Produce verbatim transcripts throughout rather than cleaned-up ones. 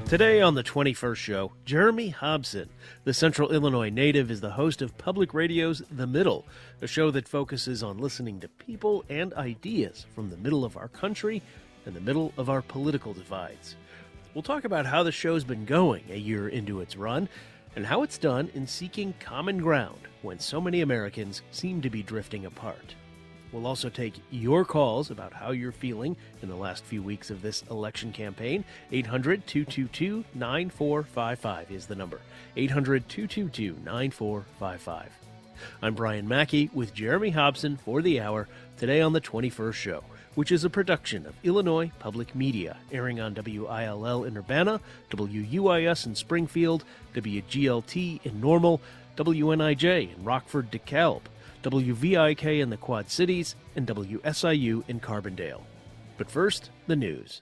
Today on the twenty-first show, Jeremy Hobson, the Central Illinois native, is the host of Public Radio's The Middle, a show that focuses on listening to people and ideas from the middle of our country and the middle of our political divides. We'll talk about how the show's been going a year into its run and how it's done in seeking common ground when so many Americans seem to be drifting apart. We'll also take your calls about how you're feeling in the last few weeks of this election campaign. eight hundred, two two two, nine four five five is the number. eight hundred, two two two, nine four five five. I'm Brian Mackey with Jeremy Hobson for the hour today on the twenty-first show, which is a production of Illinois Public Media, airing on W I L L in Urbana, W U I S in Springfield, W G L T in Normal, W N I J in Rockford, DeKalb, W V I K in the Quad Cities, and W S I U in Carbondale. But first, the news.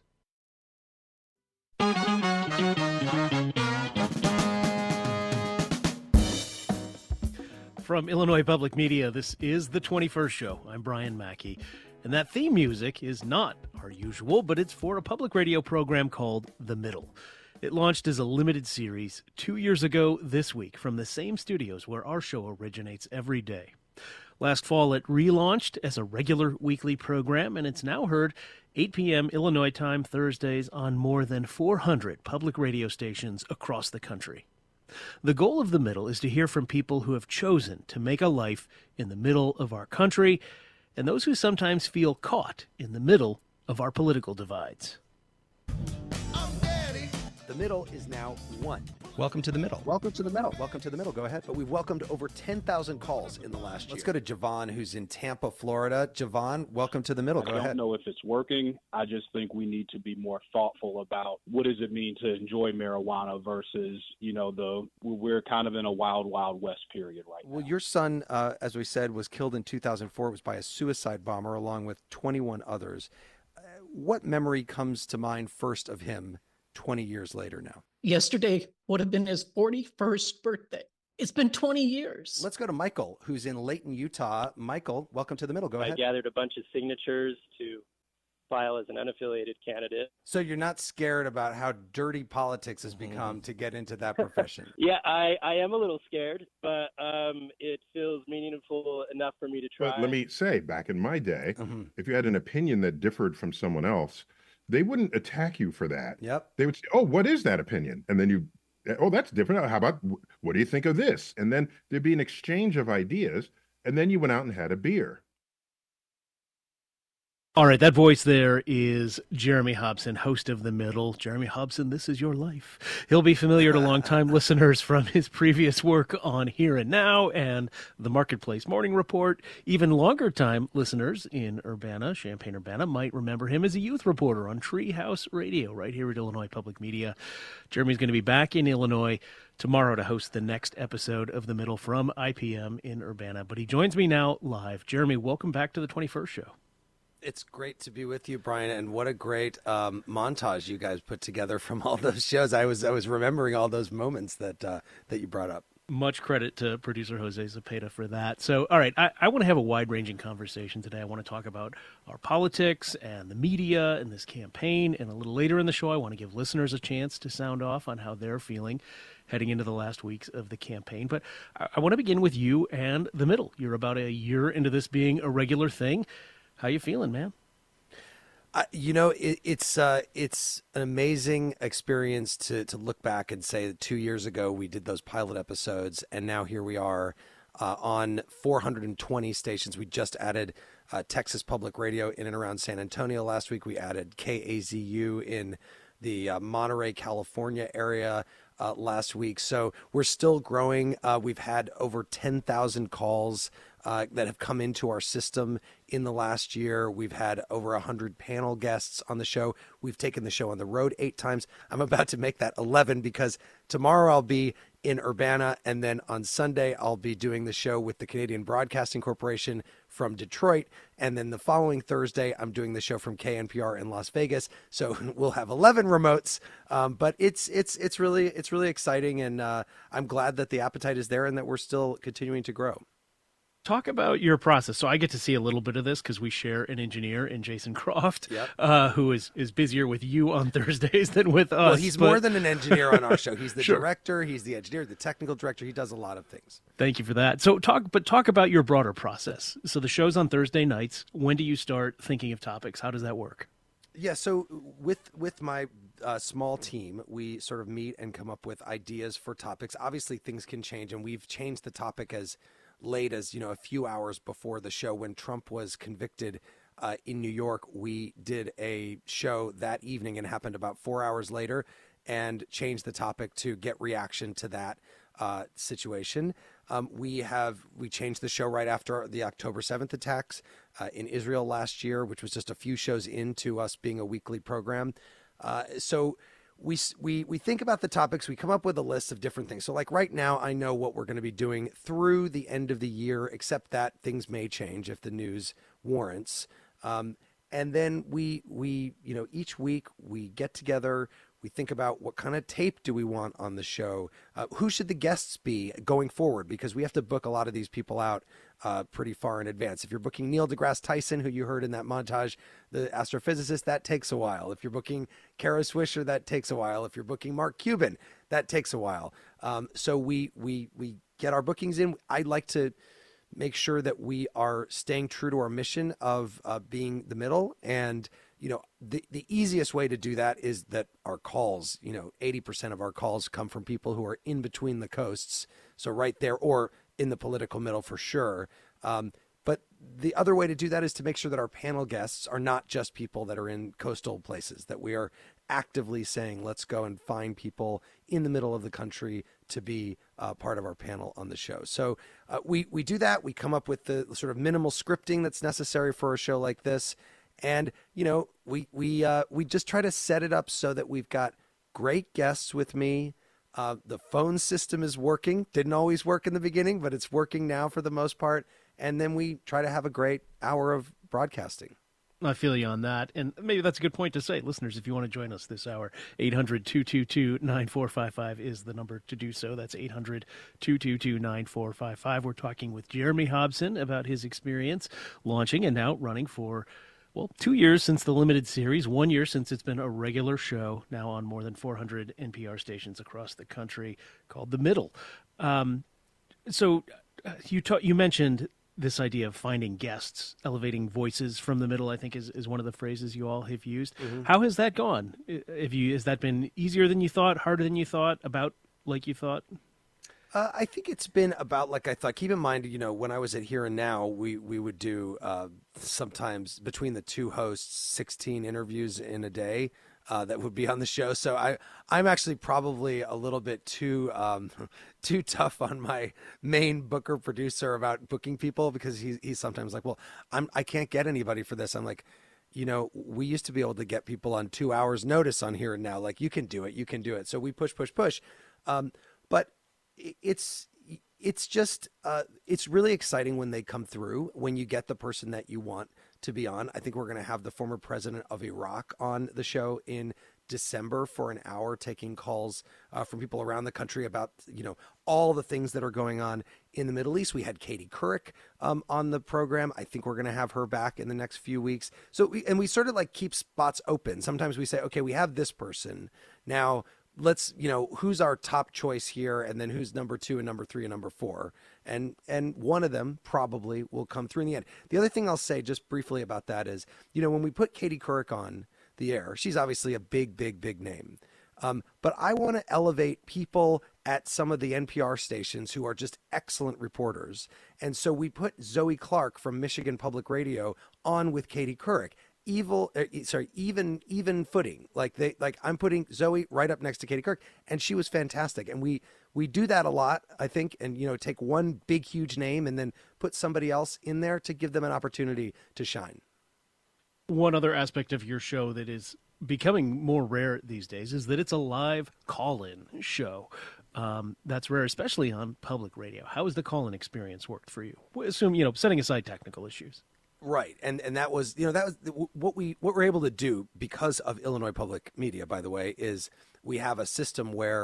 From Illinois Public Media, this is the twenty-first show. I'm Brian Mackey, and that theme music is not our usual, but it's for a public radio program called The Middle. It launched as a limited series two years ago this week from the same studios where our show originates every day. Last fall, it relaunched as a regular weekly program, and it's now heard eight p.m. Illinois time Thursdays on more than four hundred public radio stations across the country. The goal of The Middle is to hear from people who have chosen to make a life in the middle of our country and those who sometimes feel caught in the middle of our political divides. The Middle is now one. Welcome to The Middle. Welcome to The Middle. Welcome to The Middle. Go ahead. But we've welcomed over ten thousand calls in the last year. Let's go to Javon, who's in Tampa, Florida. Javon, welcome to The Middle. Go I don't ahead. know if it's working. I just think we need to be more thoughtful about what does it mean to enjoy marijuana versus, you know, the we're kind of in a wild, wild west period right now. Well, your son, uh, as we said, was killed in two thousand four. It was by a suicide bomber along with twenty-one others. Uh, what memory comes to mind first of him twenty years later now? Yesterday would have been his forty-first birthday. It's been twenty years. Let's go to Michael, who's in Layton, Utah. Michael, welcome to The Middle. Go I ahead. gathered a bunch of signatures to file as an unaffiliated candidate. So you're not scared about how dirty politics has become to get into that profession? Yeah, I, I am a little scared, but um, it feels meaningful enough for me to try. But let me say, back in my day, Mhm. if you had an opinion that differed from someone else, they wouldn't attack you for that. Yep. They would say, oh, what is that opinion? And then you, oh, that's different. How about, what do you think of this? And then there'd be an exchange of ideas, and then you went out and had a beer. All right, that voice there is Jeremy Hobson, host of The Middle. Jeremy Hobson, this is your life. He'll be familiar to longtime listeners from his previous work on Here and Now and the Marketplace Morning Report. Even longer-time listeners in Urbana, Champaign-Urbana, might remember him as a youth reporter on Treehouse Radio right here at Illinois Public Media. Jeremy's going to be back in Illinois tomorrow to host the next episode of The Middle from I P M in Urbana. But he joins me now live. Jeremy, welcome back to the twenty-first show. It's great to be with you, Brian, and what a great um, montage you guys put together from all those shows. I was I was remembering all those moments that uh, that you brought up. Much credit to producer Jose Zepeda for that. So, all right, I, I want to have a wide-ranging conversation today. I want to talk about our politics and the media and this campaign, and a little later in the show, I want to give listeners a chance to sound off on how they're feeling heading into the last weeks of the campaign. But I, I want to begin with you and The Middle. You're about a year into this being a regular thing. How you feeling, man? Uh, you know, it, it's uh, it's an amazing experience to to look back and say that two years ago we did those pilot episodes, and now here we are uh, on four hundred twenty stations. We just added uh, Texas Public Radio in and around San Antonio last week. We added K A Z U in the uh, Monterey, California area uh, last week. So we're still growing. Uh, we've had over ten thousand calls Uh, that have come into our system in the last year. We've had over one hundred panel guests on the show. We've taken the show on the road eight times. I'm about to make that eleven because tomorrow I'll be in Urbana, and then on Sunday I'll be doing the show with the Canadian Broadcasting Corporation from Detroit, and then the following Thursday I'm doing the show from K N P R in Las Vegas. So we'll have eleven remotes, um, but it's it's it's really it's really exciting, and uh, I'm glad that the appetite is there and that we're still continuing to grow. Talk about your process. So I get to see a little bit of this because we share an engineer in Jason Croft, Yep. uh, who is, is busier with you on Thursdays than with us. Well, he's but- more than an engineer on our show. He's the Sure. director, he's the engineer, the technical director. He does a lot of things. Thank you for that. So talk, but talk about your broader process. So the show's on Thursday nights. When do you start thinking of topics? How does that work? Yeah, so with with my uh, small team, we sort of meet and come up with ideas for topics. Obviously, things can change, and we've changed the topic as late as, you know, a few hours before the show. When Trump was convicted uh, in New York, we did a show that evening and happened about four hours later and changed the topic to get reaction to that uh, situation. Um, we have we changed the show right after the October seventh attacks uh, in Israel last year, which was just a few shows into us being a weekly program. Uh, so we we we think about the topics. We come up with a list of different things. So like right now, I know what we're going to be doing through the end of the year, except that things may change if the news warrants. Um, and then we we you know each week we get together. We think about what kind of tape do we want on the show? Uh, who should the guests be going forward? Because we have to book a lot of these people out uh, pretty far in advance. If you're booking Neil deGrasse Tyson, who you heard in that montage, the astrophysicist, that takes a while. If you're booking Kara Swisher, that takes a while. If you're booking Mark Cuban, that takes a while. Um, so we we we get our bookings in. I'd like to make sure that we are staying true to our mission of uh, being the middle. And you know, the, the easiest way to do that is that our calls, you know, eighty percent of our calls come from people who are in between the coasts. So right there, or in the political middle for sure. Um, but the other way to do that is to make sure that our panel guests are not just people that are in coastal places, that we are actively saying, let's go and find people in the middle of the country to be uh, part of our panel on the show. So uh, we, we do that. We come up with the sort of minimal scripting that's necessary for a show like this. And, you know, we we uh, we just try to set it up so that we've got great guests with me. Uh, the phone system is working. Didn't always work in the beginning, but it's working now for the most part. And then we try to have a great hour of broadcasting. I feel you on that. And maybe that's a good point to say. Listeners, if you want to join us this hour, eight hundred, two two two, nine four five five is the number to do so. That's eight hundred, two two two, nine four five five. We're talking with Jeremy Hobson about his experience launching and now running for, well, two years since the limited series, one year since it's been a regular show, now on more than four hundred N P R stations across the country, called The Middle. Um, so uh, you ta- you mentioned this idea of finding guests, elevating voices from the middle, I think is, is one of the phrases you all have used. Mm-hmm. How has that gone? Have you, has that been easier than you thought, harder than you thought, about like you thought? Uh, I think it's been about like I thought. Keep in mind, you know, when I was at Here and Now, we, we would do uh, sometimes between the two hosts, sixteen interviews in a day uh, that would be on the show. So I, I'm actually probably a little bit too um, too tough on my main booker producer about booking people, because he, he's sometimes like, well, I'm, I can't get anybody for this. I'm like, you know, we used to be able to get people on two hours notice on Here and Now. Like, you can do it, you can do it. So we push, push, push. Um, but it's it's just uh, it's really exciting when they come through, when you get the person that you want to be on. I think we're going to have the former president of Iraq on the show in December for an hour, taking calls uh, from people around the country about, you know, all the things that are going on in the Middle East. We had Katie Couric um, on the program. I think we're going to have her back in the next few weeks. So we, and we sort of like keep spots open. Sometimes we say, okay, we have this person now. Let's, you know, who's our top choice here, and then who's number two and number three and number four. And and one of them probably will come through in the end. The other thing I'll say just briefly about that is, you know, when we put Katie Couric on the air, she's obviously a big, big, big name. Um, but I want to elevate people at some of the N P R stations who are just excellent reporters. And so we put Zoe Clark from Michigan Public Radio on with Katie Couric. Evil, uh, sorry, even even footing. Like they, like I'm putting Zoe right up next to Katie Couric, and she was fantastic. And we we do that a lot, I think. And you know, take one big huge name and then put somebody else in there to give them an opportunity to shine. One other aspect of your show that is becoming more rare these days is that it's a live call-in show. Um, that's rare, especially on public radio. How has the call-in experience worked for you? Assume, you know, setting aside technical issues. Right. And and that was, you know, that was what we what we're able to do because of Illinois Public Media, by the way, is we have a system where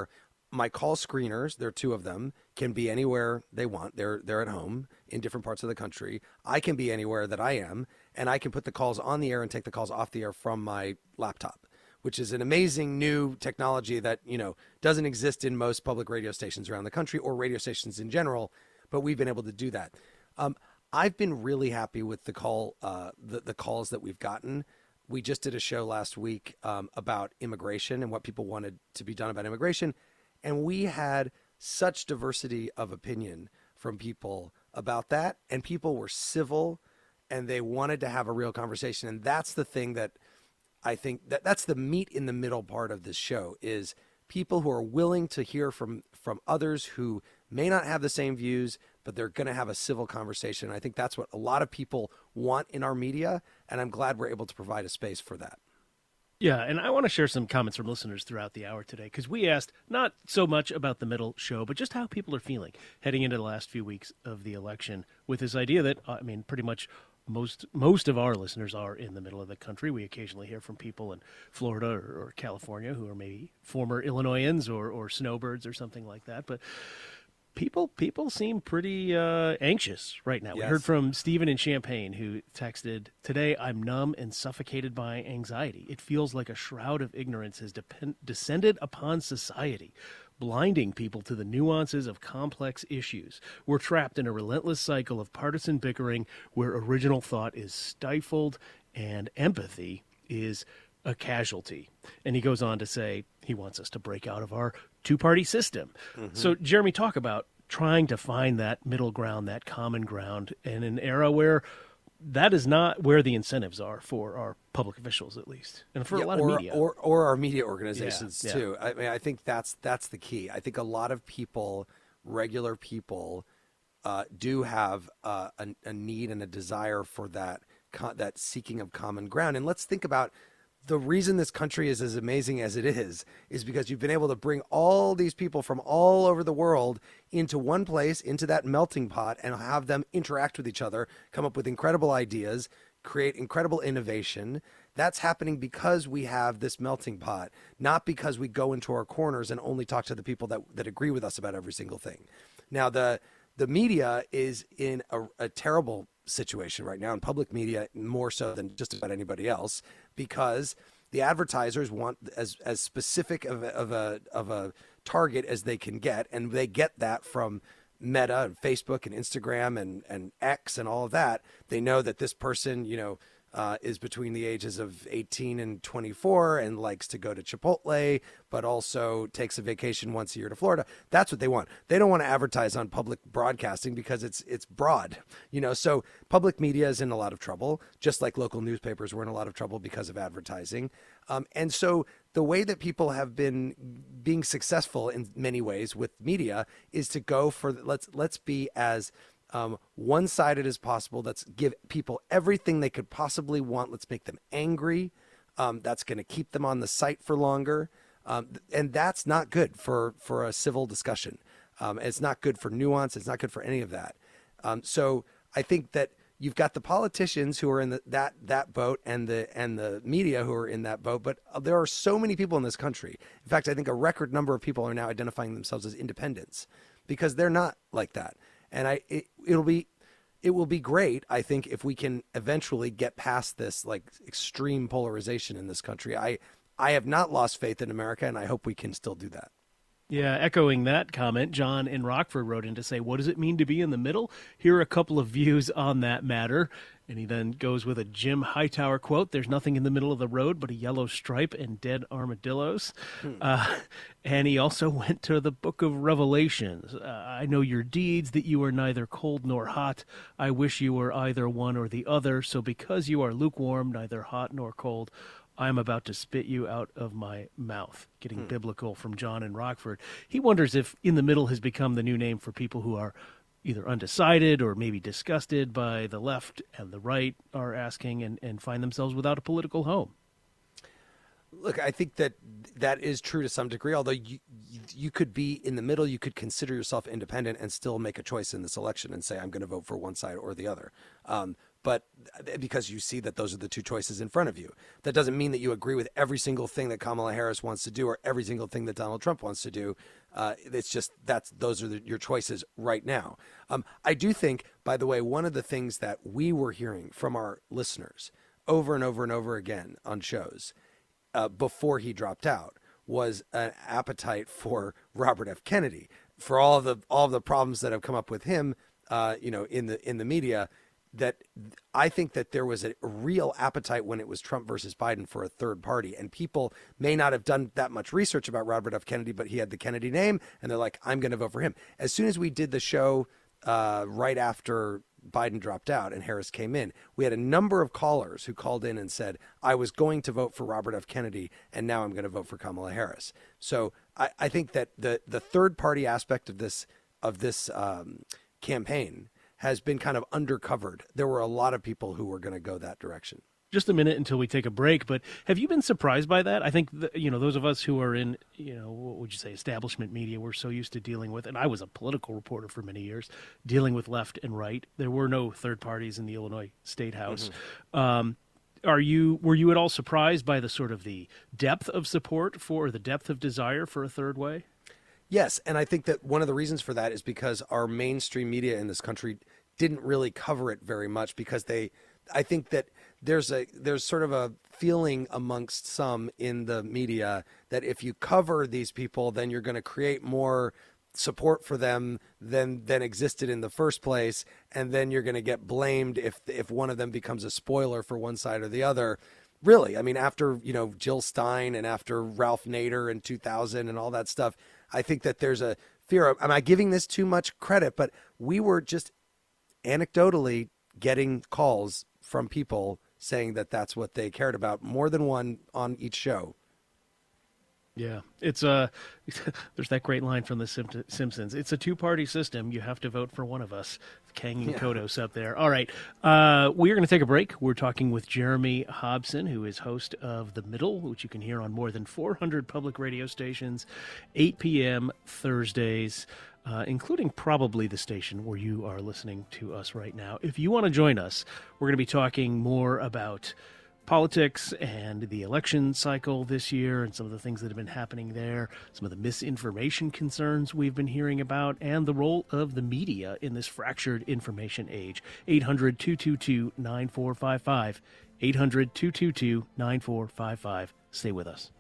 my call screeners, there are two of them, can be anywhere they want. They're they're at home in different parts of the country. I can be anywhere that I am, and I can put the calls on the air and take the calls off the air from my laptop, which is an amazing new technology that, you know, doesn't exist in most public radio stations around the country or radio stations in general, but we've been able to do that. Um, I've been really happy with the call, uh, the, the calls that we've gotten. We just did a show last week um, about immigration and what people wanted to be done about immigration. And we had such diversity of opinion from people about that. And people were civil and they wanted to have a real conversation. And that's the thing that I think that that's the meat in the middle part of this show, is people who are willing to hear from, from others who may not have the same views, but they're going to have a civil conversation. I think that's what a lot of people want in our media, and I'm glad we're able to provide a space for that. Yeah, and I want to share some comments from listeners throughout the hour today, because we asked not so much about the middle show, but just how people are feeling heading into the last few weeks of the election, with this idea that, I mean, pretty much most most of our listeners are in the middle of the country. We occasionally hear from people in Florida or, or California who are maybe former Illinoisans or, or snowbirds or something like that, but People people seem pretty uh, anxious right now. Yes. We heard from Stephen in Champaign, who texted, "Today I'm numb and suffocated by anxiety. It feels like a shroud of ignorance has depend- descended upon society, blinding people to the nuances of complex issues. We're trapped in a relentless cycle of partisan bickering where original thought is stifled and empathy is a casualty." And he goes on to say he wants us to break out of our two-party system. Mm-hmm. So, Jeremy, talk about trying to find that middle ground, that common ground, in an era where that is not where the incentives are for our public officials, at least, and for yeah, a lot or, of media. Or, or our media organizations, yeah, too. Yeah. I mean, I think that's that's the key. I think a lot of people, regular people, uh, do have uh, a, a need and a desire for that that seeking of common ground. And let's think about the reason this country is as amazing as it is, is because you've been able to bring all these people from all over the world into one place, into that melting pot, and have them interact with each other, come up with incredible ideas, create incredible innovation. That's happening because we have this melting pot, not because we go into our corners and only talk to the people that, that agree with us about every single thing. Now, the the media is in a, a terrible situation right now, in public media more so than just about anybody else, because the advertisers want as as specific of a, of a of a target as they can get, and they get that from Meta and Facebook and Instagram and and X and all of that. They know that this person, you know, uh, is between the ages of eighteen and twenty-four and likes to go to Chipotle, but also takes a vacation once a year to Florida. That's what they want. They don't want to advertise on public broadcasting because it's it's broad, you know. So public media is in a lot of trouble, just like local newspapers were in a lot of trouble because of advertising. Um, and so the way that people have been being successful in many ways with media is to go for let's let's be as Um, one-sided as possible. Let's give people everything they could possibly want. Let's make them angry. Um, that's going to keep them on the site for longer. Um, and that's not good for, for a civil discussion. Um, it's not good for nuance. It's not good for any of that. Um, so I think that you've got the politicians who are in the, that, that boat and the, and the media who are in that boat. But there are so many people in this country. In fact, I think a record number of people are now identifying themselves as independents because they're not like that. And I, it, it'll be, it will be great, I think, if we can eventually get past this like extreme polarization in this country. I, I have not lost faith in America, and I hope we can still do that. Yeah, echoing that comment, John in Rockford wrote in to say, what does it mean to be in the middle? Here are a couple of views on that matter. And he then goes with a Jim Hightower quote, "There's nothing in the middle of the road but a yellow stripe and dead armadillos." Hmm. Uh, and he also went to the book of Revelations. Uh, "I know your deeds, that you are neither cold nor hot. I wish you were either one or the other. So because you are lukewarm, neither hot nor cold, I'm about to spit you out of my mouth." Getting hmm. biblical from John in Rockford. He wonders if in the middle has become the new name for people who are either undecided or maybe disgusted by the left and the right are asking and, and find themselves without a political home. Look, I think that that is true to some degree, although you you could be in the middle, you could consider yourself independent and still make a choice in this election and say, I'm going to vote for one side or the other. Um, but because you see that those are the two choices in front of you. That doesn't mean that you agree with every single thing that Kamala Harris wants to do or every single thing that Donald Trump wants to do. Uh, it's just that's those are the, your choices right now. Um, I do think, by the way, one of the things that we were hearing from our listeners over and over and over again on shows uh, before he dropped out was an appetite for Robert F. Kennedy, for all of the all of the problems that have come up with him, uh, you know, in the in the media. That I think that there was a real appetite when it was Trump versus Biden for a third party, and people may not have done that much research about Robert F. Kennedy, but he had the Kennedy name, and they're like, I'm going to vote for him. As soon as we did the show uh, right after Biden dropped out and Harris came in, we had a number of callers who called in and said, I was going to vote for Robert F. Kennedy, and now I'm going to vote for Kamala Harris. So I, I think that the the third party aspect of this of this um, campaign has been kind of undercovered. There were a lot of people who were going to go that direction. Just a minute until we take a break, but have you been surprised by that? I think, the, you know, those of us who are in, you know, what would you say, establishment media, we're so used to dealing with, and I was a political reporter for many years, dealing with left and right. There were no third parties in the Illinois State House. Mm-hmm. Um, are you, were you at all surprised by the sort of the depth of support for, or the depth of desire for a third way? Yes, and I think that one of the reasons for that is because our mainstream media in this country didn't really cover it very much because they, I think that there's a there's sort of a feeling amongst some in the media that if you cover these people, then you're going to create more support for them than than existed in the first place, and then you're going to get blamed if if one of them becomes a spoiler for one side or the other. Really, I mean, after, you know, Jill Stein and after Ralph Nader in two thousand and all that stuff, I think that there's a fear of, am I giving this too much credit? But we were just anecdotally getting calls from people saying that that's what they cared about, more than one on each show. Yeah, it's a, there's that great line from The Simpsons. It's a two-party system. You have to vote for one of us. Kang and yeah. Kodos up there. All right, uh, we are going to take a break. We're talking with Jeremy Hobson, who is host of The Middle, which you can hear on more than four hundred public radio stations, eight p.m. Thursdays, uh, including probably the station where you are listening to us right now. If you want to join us, we're going to be talking more about politics and the election cycle this year and some of the things that have been happening there, some of the misinformation concerns we've been hearing about, and the role of the media in this fractured information age. eight hundred, two two two, nine four five five. eight hundred, two two two, nine four five five. Stay with us.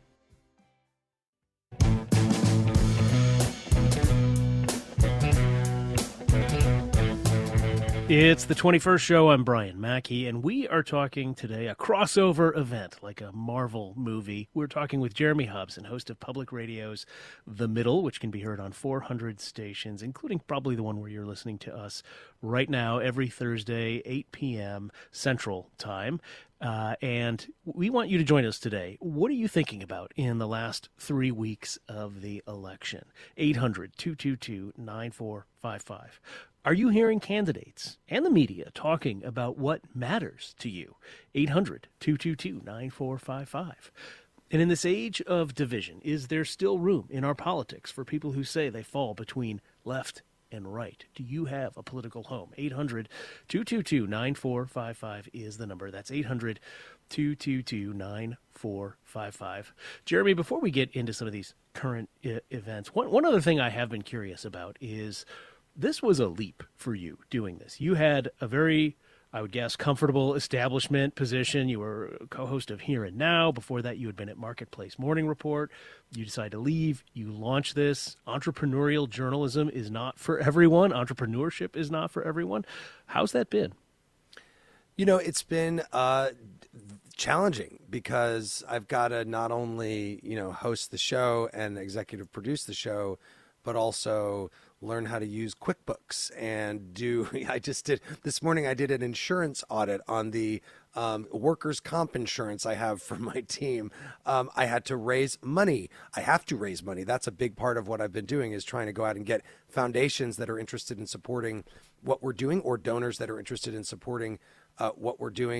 It's the twenty-first show. I'm Brian Mackey, and we are talking today a crossover event, like a Marvel movie. We're talking with Jeremy Hobson, host of Public Radio's The Middle, which can be heard on four hundred stations, including probably the one where you're listening to us right now, every Thursday, eight p.m. Central Time. Uh, and we want you to join us today. What are you thinking about in the last three weeks of the election? eight hundred, two two two, nine four five five. Are you hearing candidates and the media talking about what matters to you? eight hundred, two two two, nine four five five. And in this age of division, is there still room in our politics for people who say they fall between left and right? Do you have a political home? eight hundred, two two two, nine four five five is the number. That's eight hundred, two two two, nine four five five. Jeremy, before we get into some of these current I- events, one, one other thing I have been curious about is this was a leap for you doing this. You had a very, I would guess, comfortable establishment position. You were a co-host of Here and Now. Before that, you had been at Marketplace Morning Report. You decided to leave. You launched this. Entrepreneurial journalism is not for everyone. Entrepreneurship is not for everyone. How's that been? You know, it's been uh, challenging because I've got to not only, you know, host the show and executive produce the show, but also learn how to use QuickBooks and do, I just did, this morning I did an insurance audit on the um, workers' comp insurance I have for my team. Um, I had to raise money. I have to raise money. That's a big part of what I've been doing, is trying to go out and get foundations that are interested in supporting what we're doing, or donors that are interested in supporting uh, what we're doing.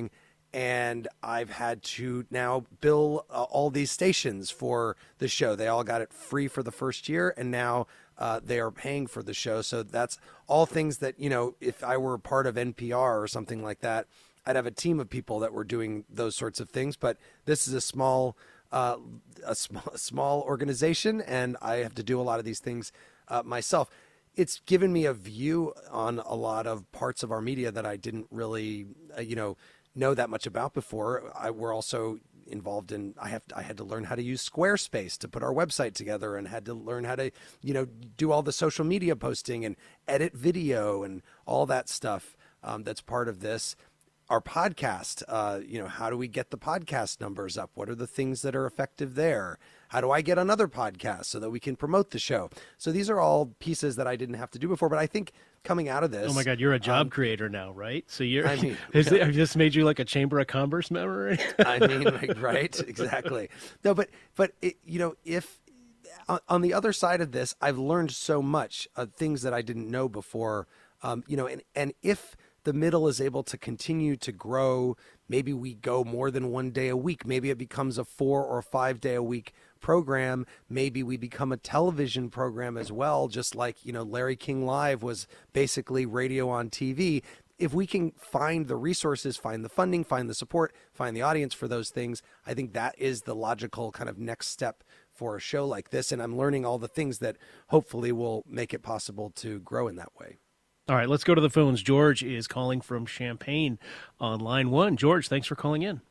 and I've had to now bill uh, all these stations for the show. They all got it free for the first year, and now uh, they are paying for the show. So that's all things that, you know, if I were part of N P R or something like that, I'd have a team of people that were doing those sorts of things. But this is a small, uh, a small, a small organization, and I have to do a lot of these things uh, myself. It's given me a view on a lot of parts of our media that I didn't really, uh, you know, know that much about before. I, we're also involved in, I have, I had to learn how to use Squarespace to put our website together, and had to learn how to, you know, do all the social media posting and edit video and all that stuff um, that's part of this. Our podcast, uh, you know, how do we get the podcast numbers up? What are the things that are effective there? How do I get on other podcasts so that we can promote the show? So these are all pieces that I didn't have to do before, but I think coming out of this. Oh my God, you're a job um, creator now, right? So you're, I mean, has yeah. it, have just made you like a Chamber of Commerce member? I mean, like, right? Exactly. No, but, but it, you know, if on, on the other side of this, I've learned so much of things that I didn't know before, um, you know, and, and if the middle is able to continue to grow, maybe we go more than one day a week. Maybe it becomes a four or five day a week program. Maybe we become a television program as well, just like, you know, Larry King Live was basically radio on T V. If we can find the resources, find the funding, find the support, find the audience for those things, I think that is the logical kind of next step for a show like this. And I'm learning all the things that hopefully will make it possible to grow in that way. All right, let's go to the phones. George is calling from Champaign on line one. George, thanks for calling in.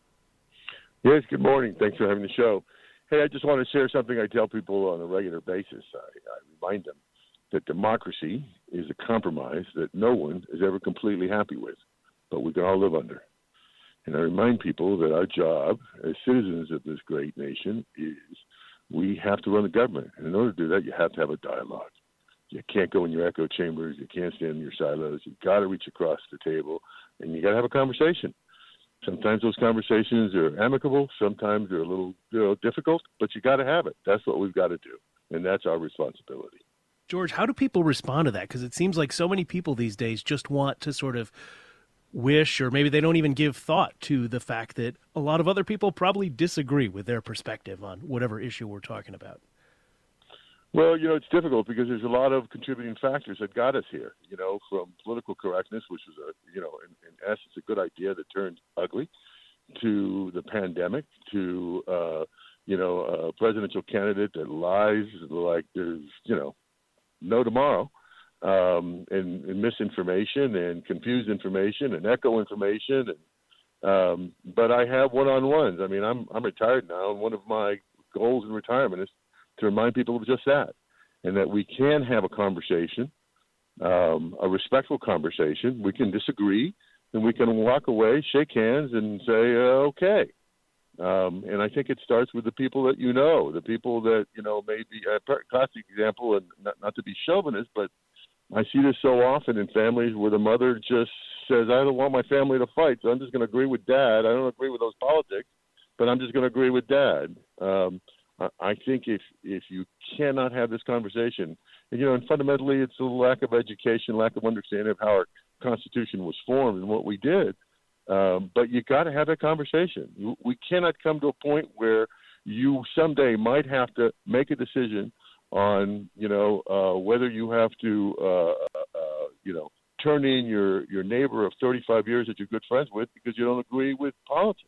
Yes, good morning. Thanks for having the show. Hey, I just want to share something I tell people on a regular basis. I, I remind them that democracy is a compromise that no one is ever completely happy with, but we can all live under. And I remind people that our job as citizens of this great nation is we have to run the government. And in order to do that, you have to have a dialogue. You can't go in your echo chambers. You can't stand in your silos. You've got to reach across the table, and you got to have a conversation. Sometimes those conversations are amicable. Sometimes they're a little, you know, difficult, but you got to have it. That's what we've got to do, and that's our responsibility. George, how do people respond to that? Because it seems like so many people these days just want to sort of wish, or maybe they don't even give thought to the fact that a lot of other people probably disagree with their perspective on whatever issue we're talking about. Well, you know, it's difficult because there's a lot of contributing factors that got us here, you know, from political correctness, which was, a, you know, in, in essence, a good idea that turned ugly, to the pandemic, to, uh, you know, a presidential candidate that lies like there's, you know, no tomorrow, um, and, and misinformation and confused information and echo information. And, um, but I have one-on-ones. I mean, I'm I'm retired now, and one of my goals in retirement is to remind people of just that, and that we can have a conversation, um, a respectful conversation. We can disagree, and we can walk away, shake hands, and say, uh, okay. Um, and I think it starts with the people that you know, the people that, you know, maybe a classic example, and not, not to be chauvinist, but I see this so often in families where the mother just says, I don't want my family to fight, so I'm just going to agree with dad. I don't agree with those politics, but I'm just going to agree with dad. Um, I think if if you cannot have this conversation, and, you know, and fundamentally it's a lack of education, lack of understanding of how our Constitution was formed and what we did. Um, but you got to have that conversation. We cannot come to a point where you someday might have to make a decision on, you know, uh, whether you have to, uh, uh, you know, turn in your, your neighbor of thirty-five years that you're good friends with because you don't agree with politics.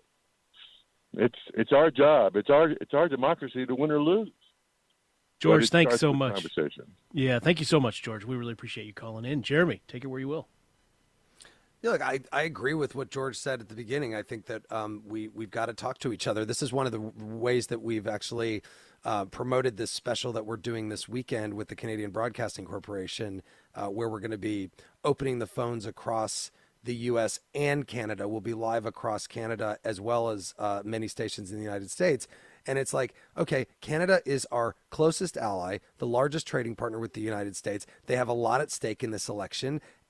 It's it's our job. It's our it's our democracy to win or lose. George, thanks so much. Conversation. Yeah, thank you so much, George. We really appreciate you calling in. Jeremy, take it where you will. Yeah, look, I, I agree with what George said at the beginning. I think that um, we, we've got to talk to each other. This is one of the ways that we've actually uh, promoted this special that we're doing this weekend with the Canadian Broadcasting Corporation, uh, where we're going to be opening the phones across the U S and Canada. Will be live across Canada as well as uh, many stations in the United States. And it's like, okay, Canada is our closest ally, the largest trading partner with the United States. They have a lot at stake in this election.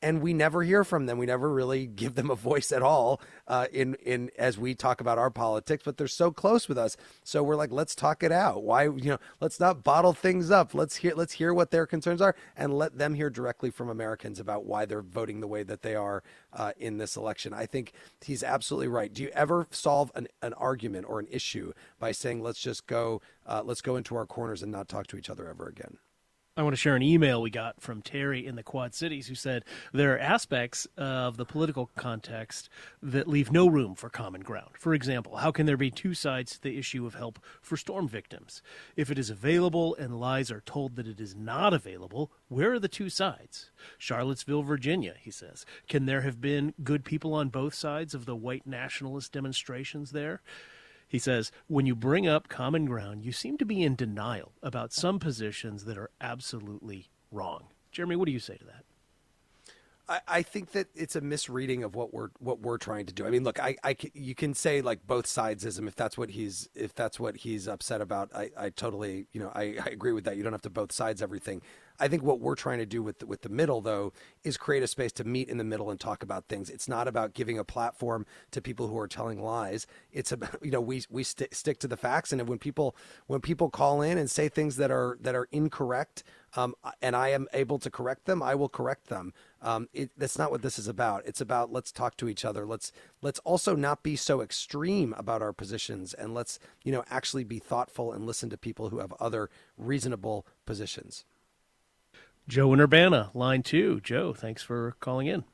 and we never hear from them. We never really give them a voice at all uh, in in as we talk about our politics. But they're so close with us, so we're like, let's talk it out. Why, you know, let's not bottle things up. Let's hear let's hear what their concerns are, and let them hear directly from Americans about why they're voting the way that they are uh, in this election. I think he's absolutely right. Do you ever solve an, an argument or an issue by saying, let's just go, uh, let's go into our corners and not talk to each other ever again? I want to share an email we got from Terry in the Quad Cities who said there are aspects of the political context that leave no room for common ground. For example, how can there be two sides to the issue of help for storm victims? If it is available and lies are told that it is not available, where are the two sides? Charlottesville, Virginia, he says. Can there have been good people on both sides of the white nationalist demonstrations there? He says, when you bring up common ground, you seem to be in denial about some positions that are absolutely wrong. Jeremy, what do you say to that? I, I think that it's a misreading of what we're what we're trying to do. I mean, look, I, I you can say like both sidesism if that's what he's if that's what he's upset about. I, I totally you know I, I agree with that. You don't have to both sides everything. I think what we're trying to do with the, with the middle, though, is create a space to meet in the middle and talk about things. It's not about giving a platform to people who are telling lies. It's about, you know, we we st- stick to the facts. And when people when people call in and say things that are that are incorrect, um, and I am able to correct them, I will correct them. Um, it, that's not what this is about. It's about let's talk to each other. Let's let's also not be so extreme about our positions, and let's you know actually be thoughtful and listen to people who have other reasonable positions. Joe in Urbana, line two. Joe, thanks for calling in.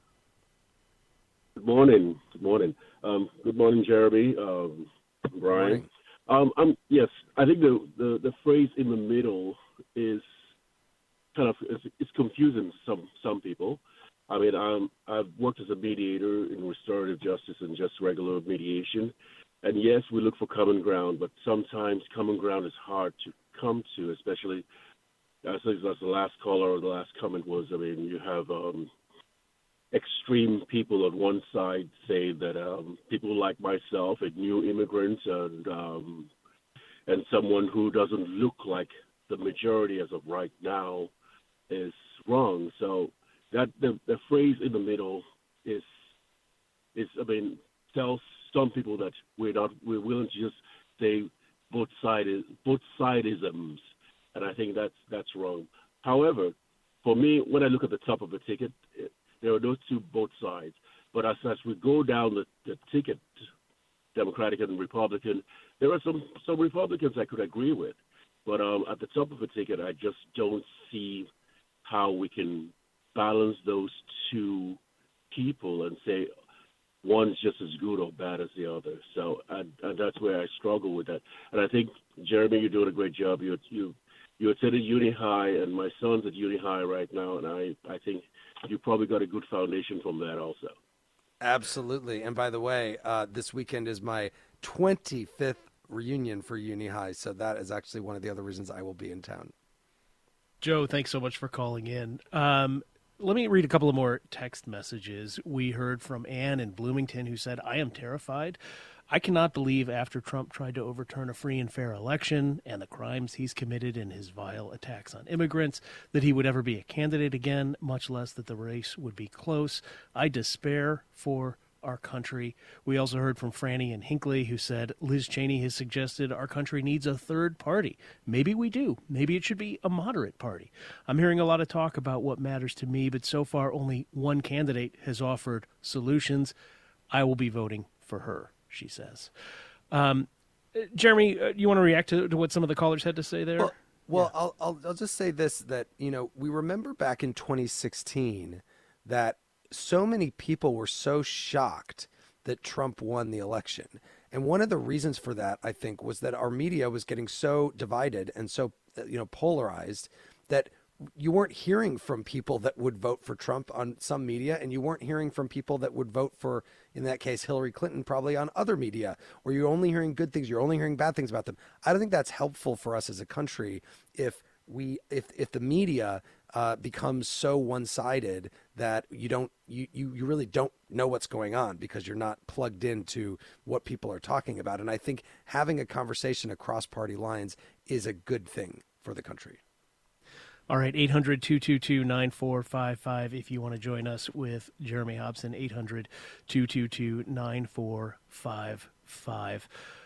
Good morning. Good morning. Um, good morning, Jeremy. Um, Brian. Um, I'm, yes, I think the, the, the phrase in the middle is kind of it's, it's confusing some some people. I mean, I'm, I've worked as a mediator in restorative justice and just regular mediation. And yes, we look for common ground, but sometimes common ground is hard to come to, especially I think that's the last caller or the last comment was, I mean, you have um, extreme people on one side say that um, people like myself, a new immigrant, and um, and someone who doesn't look like the majority as of right now is wrong. So that the, the phrase in the middle is, is I mean, tells some people that we're not, we're willing to just say both sides, both sidisms. And I think that's that's wrong. However, for me, when I look at the top of the ticket, it, there are those two both sides. But as, as we go down the, the ticket, Democratic and Republican, there are some, some Republicans I could agree with. But um, at the top of the ticket, I just don't see how we can balance those two people and say one's just as good or bad as the other. So and, and that's where I struggle with that. And I think, Jeremy, you're doing a great job. You you you attended Uni High, and my son's at Uni High right now, and I, I think you probably got a good foundation from that also. Absolutely. And by the way, uh, this weekend is my twenty-fifth reunion for Uni High, so that is actually one of the other reasons I will be in town. Joe, thanks so much for calling in. Um, let me read a couple of more text messages. We heard from Ann in Bloomington who said, I am terrified. I cannot believe after Trump tried to overturn a free and fair election and the crimes he's committed in his vile attacks on immigrants that he would ever be a candidate again, much less that the race would be close. I despair for our country. We also heard from Franny in Hinckley who said, Liz Cheney has suggested our country needs a third party. Maybe we do. Maybe it should be a moderate party. I'm hearing a lot of talk about what matters to me, but so far only one candidate has offered solutions. I will be voting for her, she says. Um, Jeremy, uh, you want to react to, to what some of the callers had to say there? Well, well yeah. I'll, I'll I'll just say this, that, you know, we remember back in twenty sixteen that so many people were so shocked that Trump won the election. And one of the reasons for that, I think, was that our media was getting so divided and so, you know, polarized that you weren't hearing from people that would vote for Trump on some media, and you weren't hearing from people that would vote for, in that case, Hillary Clinton, probably on other media, or you're only hearing good things, you're only hearing bad things about them. I don't think that's helpful for us as a country if we, if if the media uh, becomes so one-sided that you don't, you, you you really don't know what's going on because you're not plugged into what people are talking about. And I think having a conversation across party lines is a good thing for the country. All right, eight hundred, two two two, nine four five five if you want to join us with Jeremy Hobson, eight hundred, two two two, nine four five five.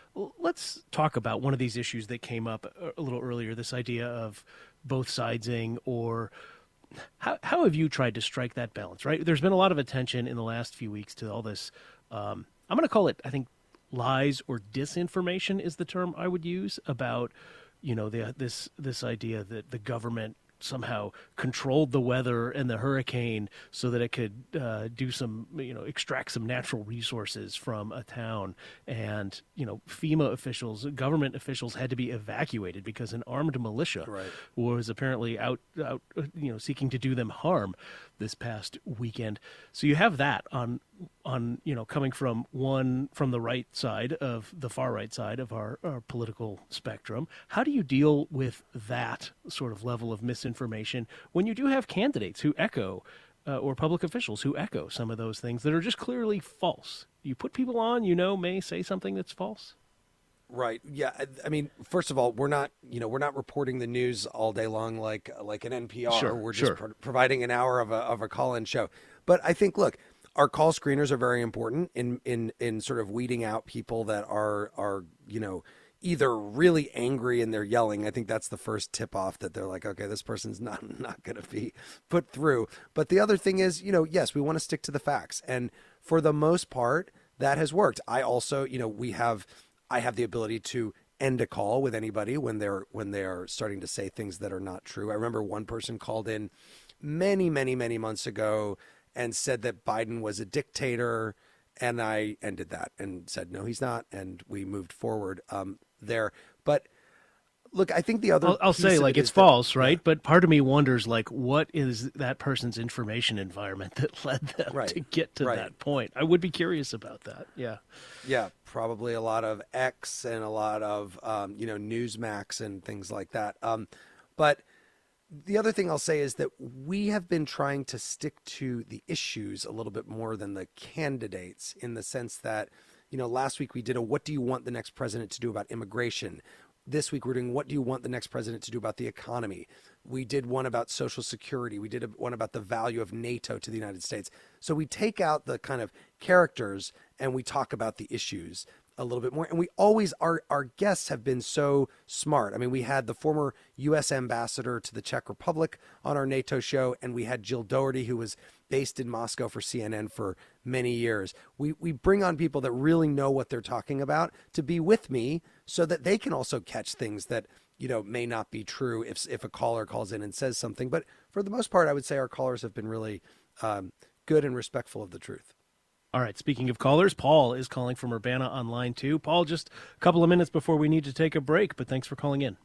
Let's talk about one of these issues that came up a little earlier, this idea of both sidesing, or how, how have you tried to strike that balance, right? There's been a lot of attention in the last few weeks to all this, um, I'm going to call it, I think, lies or disinformation is the term I would use about, you know, the, this this idea that the government somehow controlled the weather and the hurricane so that it could uh, do some, you know, extract some natural resources from a town. And, you know, FEMA officials, government officials had to be evacuated because an armed militia Right. was apparently out, out, you know, seeking to do them harm this past weekend. So you have that on, on, you know, coming from one, from the right side of the far right side of our, our political spectrum. How do you deal with that sort of level of misinformation when you do have candidates who echo, uh, or public officials who echo some of those things that are just clearly false? You put people on, you know, may say something that's false. Right. Yeah. I, I mean, first of all, we're not, you know, we're not reporting the news all day long like like an N P R. Sure, we're just sure. pro- providing an hour of a of a call-in show. But I think, look, our call screeners are very important in in in sort of weeding out people that are are you know either really angry and they're yelling. I think that's the first tip off that they're like, okay, this person's not not going to be put through. But the other thing is, you know, yes, we want to stick to the facts, and for the most part, that has worked. I also, you know, we have. I have the ability to end a call with anybody when they're when they are starting to say things that are not true. I remember one person called in many, many, many months ago and said that Biden was a dictator, and I ended that and said, no, he's not, and we moved forward um, there. But look, I think the other I'll, I'll piece say of like it it's is that- false, right? yeah. But part of me wonders, like, what is that person's information environment that led them Right. to get to Right. that point? I would be curious about that. Yeah. Yeah, probably a lot of X and a lot of, um, you know, Newsmax and things like that. Um, but the other thing I'll say is that we have been trying to stick to the issues a little bit more than the candidates, in the sense that, you know, last week we did a what do you want the next president to do about immigration? This week we're doing what do you want the next president to do about the economy? We did one about Social Security. We did one about the value of NATO to the United States. So we take out the kind of characters and we talk about the issues a little bit more. And we always, our, our guests have been so smart. I mean, we had the former U S ambassador to the Czech Republic on our NATO show, and we had Jill Doherty, who was based in Moscow for C N N for many years. We we bring on people that really know what they're talking about to be with me so that they can also catch things that, you know, may not be true if if a caller calls in and says something. But for the most part, I would say our callers have been really um, good and respectful of the truth. All right. Speaking of callers, Paul is calling from Urbana on line two. Paul, just a couple of minutes before we need to take a break, but thanks for calling in.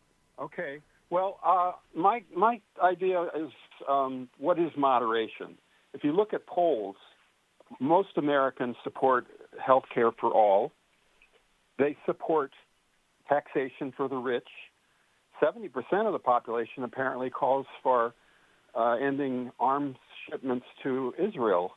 Okay. Well, uh, my my idea is um, what is moderation? If you look at polls, most Americans support health care for all. They support taxation for the rich. seventy percent of the population apparently calls for uh, ending arms shipments to Israel.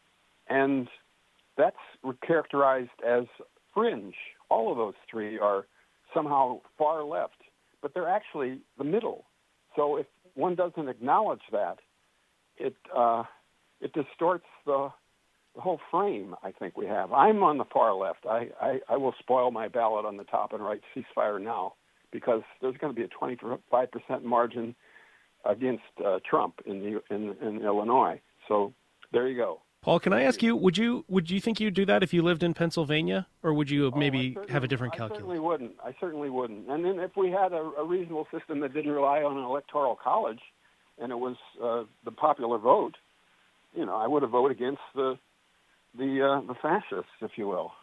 And that's characterized as fringe. All of those three are somehow far left, but they're actually the middle. So if one doesn't acknowledge that, it uh, it distorts the, the whole frame I think we have. I'm on the far left. I, I, I will spoil my ballot on the top and write ceasefire now, because there's going to be a twenty-five percent margin against uh, Trump in, the, in in Illinois. So there you go. Paul, can I ask you, would you would you think you'd do that if you lived in Pennsylvania, or would you maybe oh, have a different I calculus? certainly wouldn't. I certainly wouldn't. And then if we had a, a reasonable system that didn't rely on an electoral college, and it was uh, the popular vote, you know, I would have voted against the the uh, the fascists, if you will.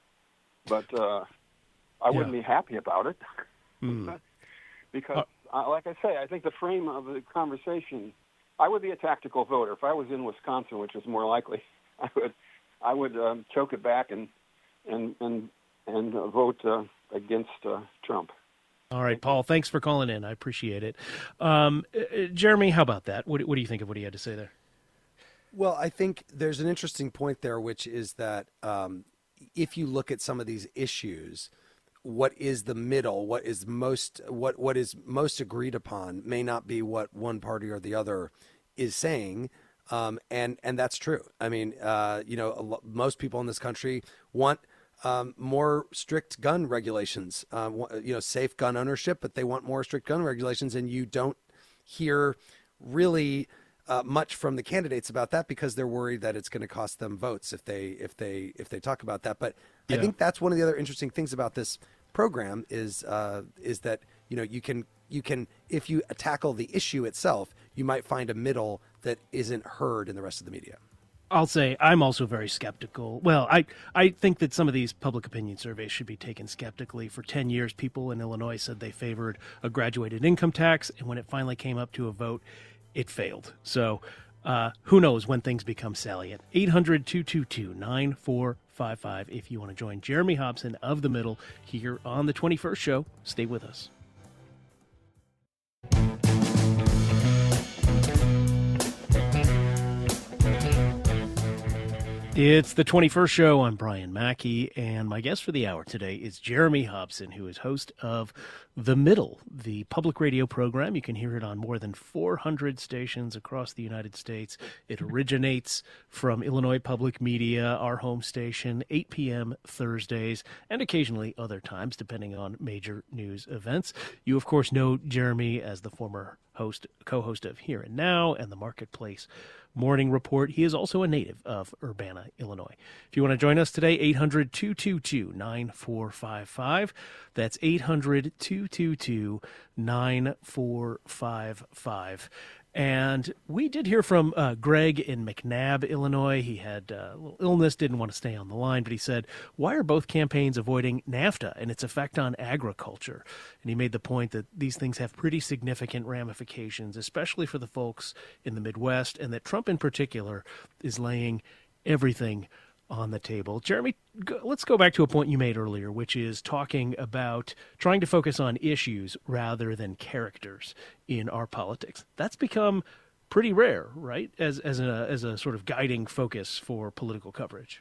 But uh, I wouldn't Yeah. be happy about it Hmm. because, uh, like I say, I think the frame of the conversation. I would be a tactical voter. If I was in Wisconsin, which is more likely, I would, I would um, choke it back and and and and uh, vote uh, against uh, Trump. All right, Paul, thanks for calling in. I appreciate it. Um, uh, Jeremy, how about that? What, what do you think of what he had to say there? Well, I think there's an interesting point there, which is that um, if you look at some of these issues, what is the middle, what is most what what is most agreed upon may not be what one party or the other is saying, um, and and that's true. I mean, uh, you know, a lo- most people in this country want um, more strict gun regulations, uh, wa- you know, safe gun ownership, but they want more strict gun regulations, and you don't hear really uh, much from the candidates about that because they're worried that it's going to cost them votes if they if they if they talk about that. But Yeah. I think that's one of the other interesting things about this program is uh, is that you know you can you can if you tackle the issue itself, you might find a middle that isn't heard in the rest of the media. I'll say I'm also very skeptical. Well, I, I think that some of these public opinion surveys should be taken skeptically. For ten years, people in Illinois said they favored a graduated income tax, and when it finally came up to a vote, it failed. So uh, who knows when things become salient. eight hundred, two two two, nine four five five if you want to join Jeremy Hobson of The Middle here on the twenty-first show. Stay with us. It's the twenty-first show. I'm Brian Mackey, and my guest for the hour today is Jeremy Hobson, who is host of The Middle, the public radio program. You can hear it on more than four hundred stations across the United States. It originates from Illinois Public Media, our home station, eight p.m. Thursdays, and occasionally other times, depending on major news events. You, of course, know Jeremy as the former host, co-host of Here and Now and the Marketplace Morning Report. He is also a native of Urbana, Illinois. If you want to join us today, eight hundred, two two two, nine four five five. That's eight hundred, two two two, nine four five five. And we did hear from uh, Greg in McNabb, Illinois. He had uh, a little illness, didn't want to stay on the line, but he said, why are both campaigns avoiding NAFTA and its effect on agriculture? And he made the point that these things have pretty significant ramifications, especially for the folks in the Midwest, and that Trump in particular is laying everything on the table. Jeremy, go, let's go back to a point you made earlier, which is talking about trying to focus on issues rather than characters in our politics. That's become pretty rare, right, as as a as a sort of guiding focus for political coverage.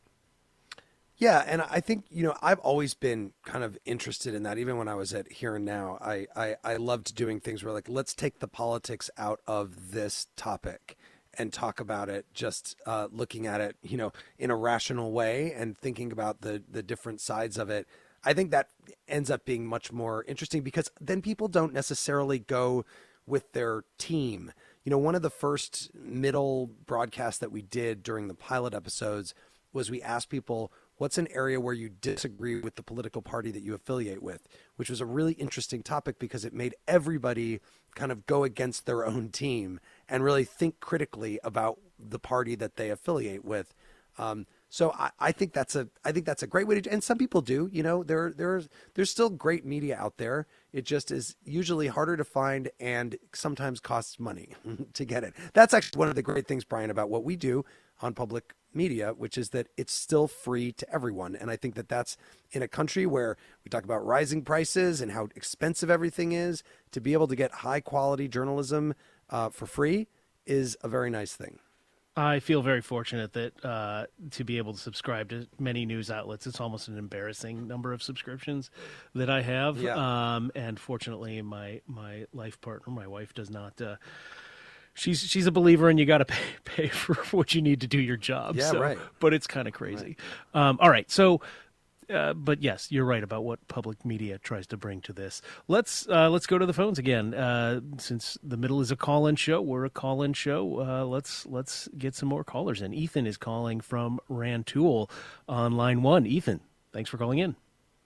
Yeah, and I think, you know, I've always been kind of interested in that. Even when I was at Here and Now, I, I, I loved doing things where, like, let's take the politics out of this topic and talk about it, just uh, looking at it, you know, in a rational way and thinking about the the different sides of it. I think that ends up being much more interesting because then people don't necessarily go with their team. You know, one of the first middle broadcasts that we did during the pilot episodes was we asked people, what's an area where you disagree with the political party that you affiliate with, which was a really interesting topic because it made everybody kind of go against their own team and really think critically about the party that they affiliate with. Um, so I, I think that's a I think that's a great way to do, and some people do. You know, there there's there's still great media out there. It just is usually harder to find and sometimes costs money to get it. That's actually one of the great things, Brian, about what we do on public media, which is that it's still free to everyone. And I think that that's in a country where we talk about rising prices and how expensive everything is, to be able to get high quality journalism uh, for free is a very nice thing. I feel very fortunate that uh, to be able to subscribe to many news outlets. It's almost an embarrassing number of subscriptions that I have. Yeah. Um, and fortunately, my, my life partner, my wife, does not uh, She's she's a believer, and you got to pay pay for what you need to do your job. Yeah, so, right. But it's kind of crazy. Right. Um, all right, so, uh, but yes, you're right about what public media tries to bring to this. Let's uh, let's go to the phones again. Uh, since The Middle is a call-in show, we're a call-in show. Uh, let's let's get some more callers in. Ethan is calling from Rantoul on line one. Ethan, thanks for calling in.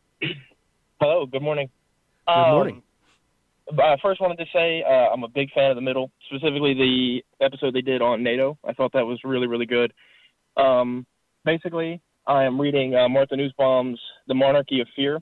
Hello. Good morning. Good um, morning. I first wanted to say uh, I'm a big fan of The Middle, specifically the episode they did on NATO. I thought that was really, really good. Um, basically, I am reading uh, Martha Nussbaum's The Monarchy of Fear,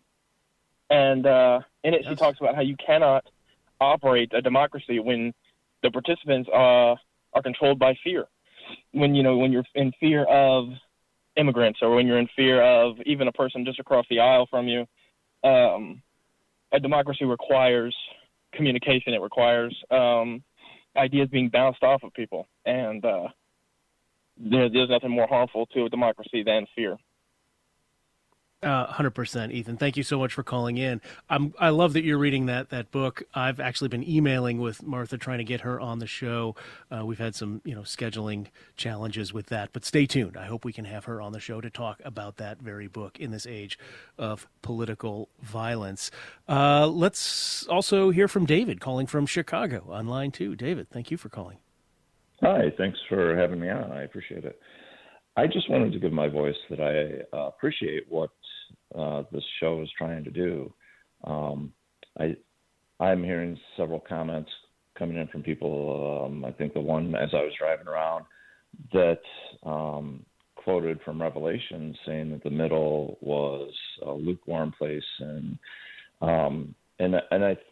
and uh, in it yes. she talks about how you cannot operate a democracy when the participants uh, are controlled by fear. When, you know, when you're in fear of immigrants or when you're in fear of even a person just across the aisle from you, um, a democracy requires communication. It requires um, ideas being bounced off of people, and uh, there, there's nothing more harmful to a democracy than fear. Uh, one hundred percent, Ethan. Thank you so much for calling in. I'm, I love that you're reading that that book. I've actually been emailing with Martha trying to get her on the show. Uh, we've had some, you know, scheduling challenges with that, but stay tuned. I hope we can have her on the show to talk about that very book in this age of political violence. Uh, let's also hear from David calling from Chicago on line two. David, thank you for calling. Hi, thanks for having me on. I appreciate it. I just wanted to give my voice that I uh, appreciate what uh, this show is trying to do. Um, I, I'm hearing several comments coming in from people. Um, I think the one as I was driving around that um, quoted from Revelation saying that the middle was a lukewarm place, and um, and and I,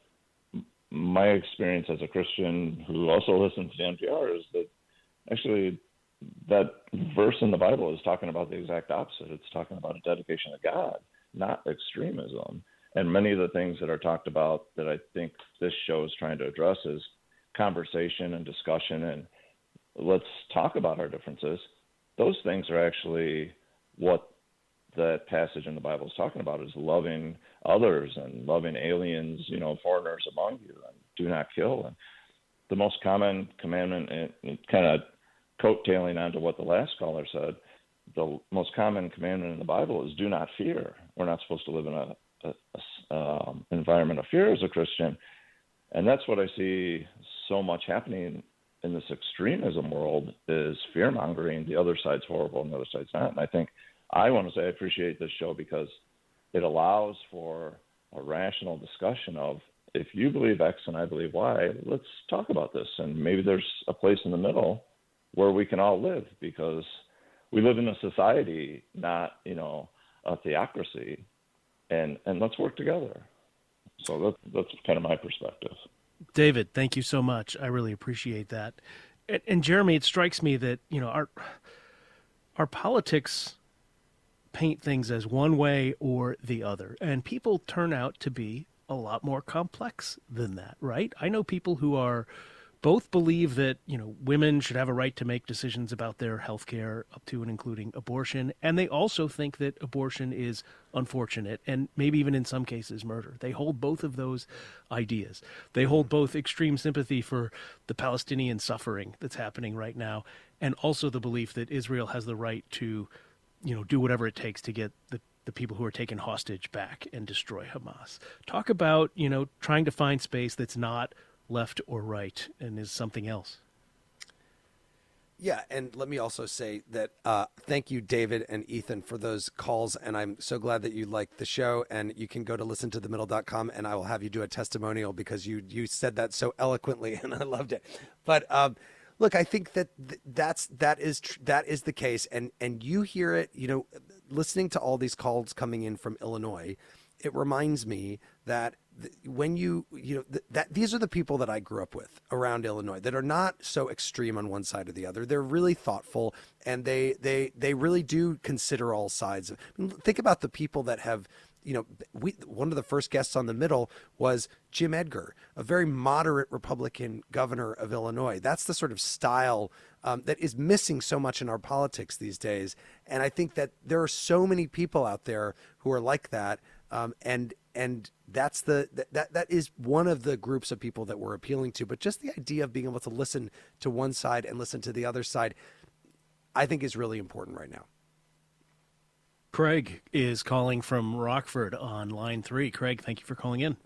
my experience as a Christian who also listens to N P R is that actually that verse in the Bible is talking about the exact opposite. It's talking about a dedication to God, not extremism. And many of the things that are talked about that I think this show is trying to address is conversation and discussion, and let's talk about our differences. Those things are actually what that passage in the Bible is talking about, is loving others and loving aliens, you know, foreigners among you, and do not kill. And the most common commandment, and kind of coattailing onto what the last caller said, the most common commandment in the Bible is do not fear. We're not supposed to live in a, a, a um, environment of fear as a Christian. And that's what I see so much happening in this extremism world, is fear-mongering. The other side's horrible and the other side's not. And I think I want to say I appreciate this show because it allows for a rational discussion of, if you believe X and I believe Y, let's talk about this. And maybe there's a place in the middle where we can all live, because we live in a society, not, you know, a theocracy, and, and let's work together. So that, that's kind of my perspective. David, thank you so much. I really appreciate that. And, and Jeremy, it strikes me that, you know, our our politics paint things as one way or the other, and people turn out to be a lot more complex than that, right? I know people who are both believe that, you know, women should have a right to make decisions about their health care, up to and including abortion. And they also think that abortion is unfortunate and maybe even in some cases murder. They hold both of those ideas. They hold both extreme sympathy for the Palestinian suffering that's happening right now, and also the belief that Israel has the right to, you know, do whatever it takes to get the the people who are taken hostage back and destroy Hamas. Talk about, you know, trying to find space that's not left or right and is something else. Yeah, and let me also say that uh, thank you, David and Ethan, for those calls, and I'm so glad that you liked the show, and you can go to listen to the middle dot com, and I will have you do a testimonial because you you said that so eloquently, and I loved it. But um, look, I think that th- that's that is tr- that is the case, and and you hear it, you know, listening to all these calls coming in from Illinois, it reminds me that when you, you know, th- that these are the people that I grew up with around Illinois that are not so extreme on one side or the other. They're really thoughtful, and they, they, they really do consider all sides. I mean, think about the people that have, you know, we, one of the first guests on the middle was Jim Edgar, a very moderate Republican governor of Illinois. That's the sort of style um, that is missing so much in our politics these days. And I think that there are so many people out there who are like that. Um, and, and that's the, that, that is one of the groups of people that we're appealing to, but just the idea of being able to listen to one side and listen to the other side, I think is really important right now. Craig is calling from Rockford on line three. Craig, thank you for calling in.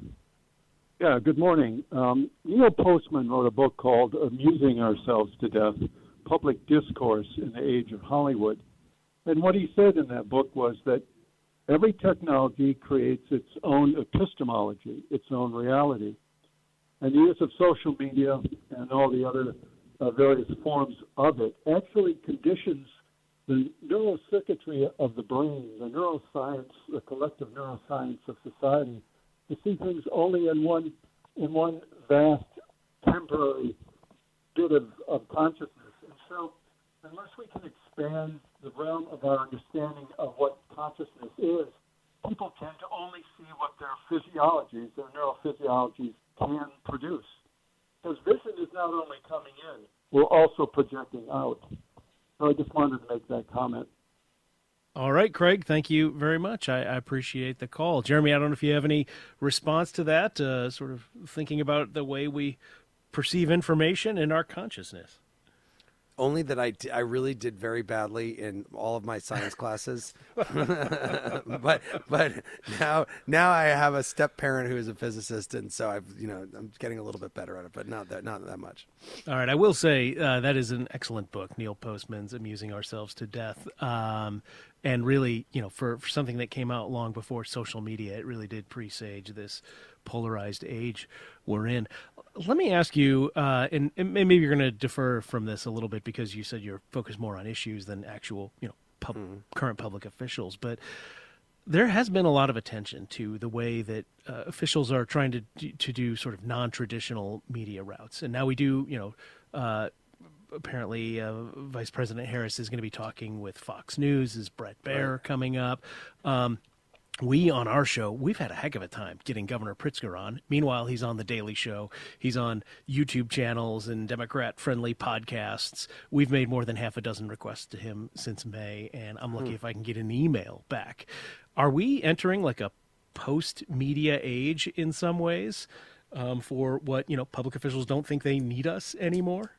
Yeah, good morning. Um, Neil Postman wrote a book called Amusing Ourselves to Death, Public Discourse in the Age of Hollywood. And what he said in that book was that every technology creates its own epistemology, its own reality. And the use of social media and all the other uh, various forms of it actually conditions the neural circuitry of the brain, the neuroscience, the collective neuroscience of society, to see things only in one in one vast temporary bit of, of consciousness. And so unless we can expand the realm of our understanding of what consciousness is, people tend to only see what their physiologies, their neurophysiologies can produce. Because vision is not only coming in, we're also projecting out. So I just wanted to make that comment. All right, Craig, thank you very much. I, I appreciate the call. Jeremy, I don't know if you have any response to that, uh, sort of thinking about the way we perceive information in our consciousness. Only that I, I really did very badly in all of my science classes, but but now now I have a step parent who is a physicist, and so I've you know I'm getting a little bit better at it, but not that not that much. All right, I will say uh, that is an excellent book, Neil Postman's "Amusing Ourselves to Death," um, and really you know for, for something that came out long before social media, it really did presage this polarized age we're in. Let me ask you, uh, and, and maybe you're going to defer from this a little bit because you said you're focused more on issues than actual, you know, pub- mm. current public officials. But there has been a lot of attention to the way that uh, officials are trying to do, to do sort of non-traditional media routes. And now we do, you know, uh, apparently uh, Vice President Harris is going to be talking with Fox News. Is Bret Baier right. coming up? Um, We, on our show, we've had a heck of a time getting Governor Pritzker on. Meanwhile, he's on The Daily Show. He's on YouTube channels and Democrat-friendly podcasts. We've made more than half a dozen requests to him since May, and I'm lucky hmm. if I can get an email back. Are we entering like a post-media age in some ways um, for what, you know, public officials don't think they need us anymore?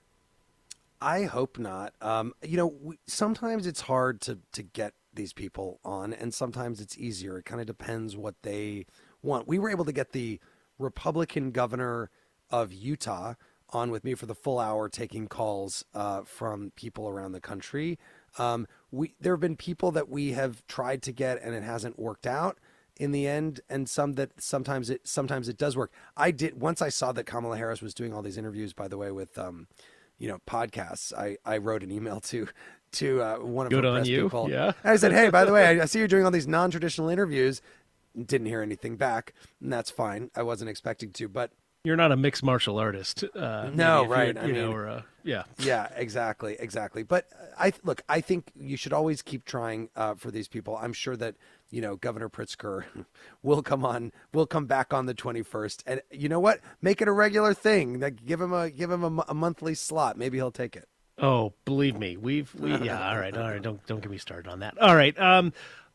I hope not. Um, you know, we, sometimes it's hard to, to get these people on, and sometimes it's easier. It kind of depends what they want. We were able to get the Republican governor of Utah on with me for the full hour, taking calls uh, from people around the country. Um, we there have been people that we have tried to get, and it hasn't worked out in the end, and some that sometimes it sometimes it does work. I did once I saw that Kamala Harris was doing all these interviews, by the way, with um, you know podcasts. I I wrote an email to. to uh, one of Good her on press you. people. Yeah. I said, hey, by the way, I, I see you're doing all these non-traditional interviews. Didn't hear anything back, and that's fine. I wasn't expecting to, but you're not a mixed martial artist. Uh, no, right. You I mean, know, or, uh, yeah. Yeah, exactly. Exactly. But I look, I think you should always keep trying uh, for these people. I'm sure that, you know, Governor Pritzker will come on, will come back on the twenty-first. And you know what? Make it a regular thing. Like, give him a, give him a, a monthly slot. Maybe he'll take it. Oh, believe me, we've we yeah. All right, all right. Don't don't get me started on that. All right. Um,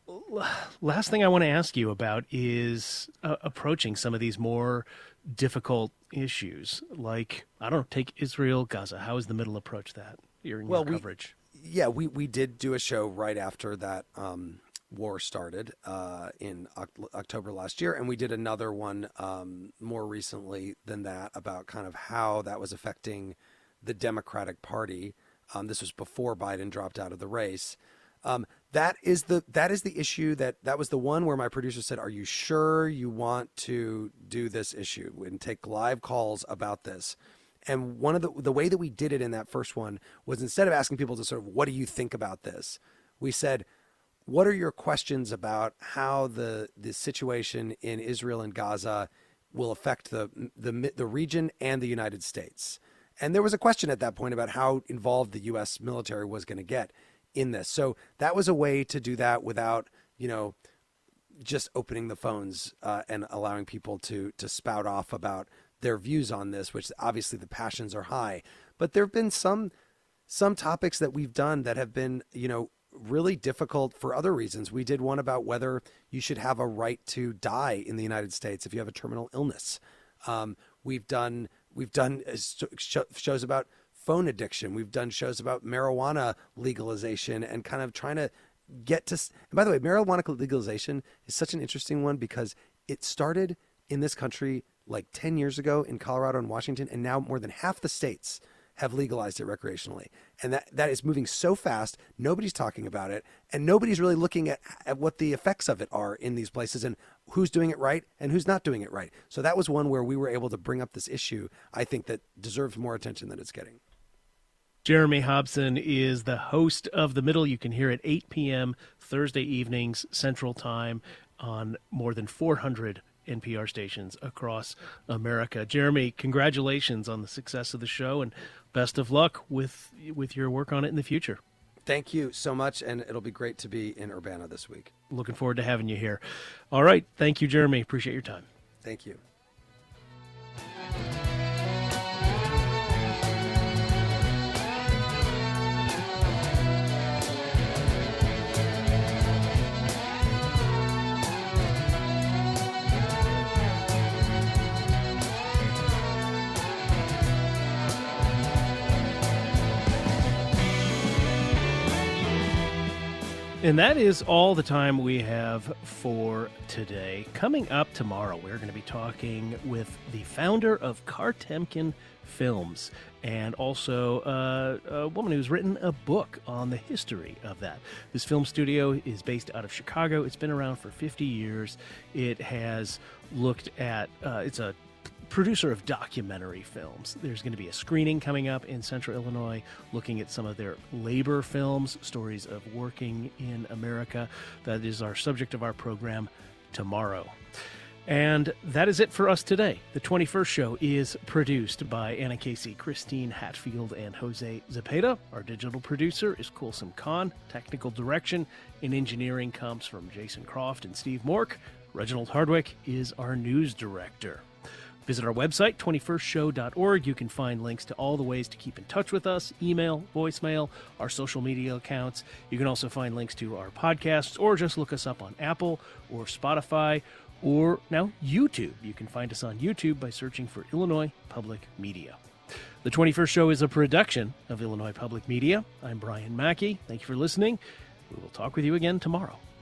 last thing I want to ask you about is uh, approaching some of these more difficult issues, like I don't know, take Israel, Gaza. How has the Middle approached that? Your, well, your coverage. We, yeah, we we did do a show right after that um, war started uh, in October last year, and we did another one um, more recently than that about kind of how that was affecting the Democratic Party. Um, this was before Biden dropped out of the race. Um, that is the that is the issue that that was the one where my producer said, "Are you sure you want to do this issue and take live calls about this?" And one of the the way that we did it in that first one was instead of asking people to sort of, "What do you think about this?" we said, "What are your questions about how the the situation in Israel and Gaza will affect the the the region and the United States?" And there was a question at that point about how involved the U S military was going to get in this. So that was a way to do that without, you know, just opening the phones uh, and allowing people to to spout off about their views on this, which obviously the passions are high. But there have been some some topics that we've done that have been, you know, really difficult for other reasons. We did one about whether you should have a right to die in the United States if you have a terminal illness. Um, we've done we've done shows about phone addiction. We've done shows about marijuana legalization and kind of trying to get to. And by the way, marijuana legalization is such an interesting one because it started in this country like ten years ago in Colorado and Washington, and now more than half the states have legalized it recreationally. And that, that is moving so fast, nobody's talking about it, and nobody's really looking at, at what the effects of it are in these places and who's doing it right and who's not doing it right. So that was one where we were able to bring up this issue, I think, that deserves more attention than it's getting. Jeremy Hobson is the host of The Middle. You can hear it eight p.m. Thursday evenings Central Time on more than four hundred N P R stations across America. Jeremy, congratulations on the success of the show and best of luck with with your work on it in the future. Thank you so much, and it'll be great to be in Urbana this week. Looking forward to having you here. All right. Thank you, Jeremy. Appreciate your time. Thank you. And that is all the time we have for today. Coming up tomorrow, we're going to be talking with the founder of Cartemkin Films and also uh, a woman who's written a book on the history of that. This film studio is based out of Chicago. It's been around for fifty years. It has looked at, uh, it's a producer of documentary films. There's going to be a screening coming up in Central Illinois looking at some of their labor films, stories of working in America. That is our subject of our program tomorrow. And that is it for us today. The twenty-first show is produced by Anna Casey, Christine Hatfield, and Jose Zepeda. Our digital producer is Kulsum Khan. Technical direction and engineering comes from Jason Croft and Steve Mork. Reginald Hardwick is our news director. Visit our website, twenty-first show dot org. You can find links to all the ways to keep in touch with us, email, voicemail, our social media accounts. You can also find links to our podcasts, or just look us up on Apple or Spotify, or now YouTube. You can find us on YouTube by searching for Illinois Public Media. The twenty-first Show is a production of Illinois Public Media. I'm Brian Mackey. Thank you for listening. We will talk with you again tomorrow.